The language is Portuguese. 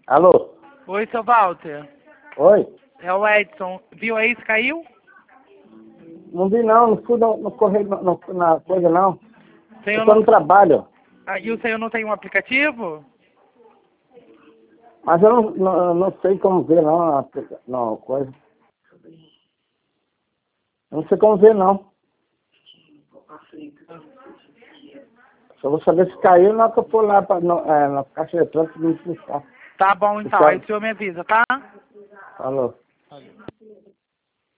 Alô? Oi, seu Walter. Oi? É o Edson. Viu aí se caiu? Não vi não, não fui no correio, na coisa não. O senhor Eu tô não... no trabalho. E o senhor não tem um aplicativo? Mas eu não sei como ver não, não, coisa. Eu não sei como ver não. Só vou saber se caiu na hora que eu for lá na caixa eletrônica me explicar. Tá bom, então. Aí o senhor me avisa, tá? Falou.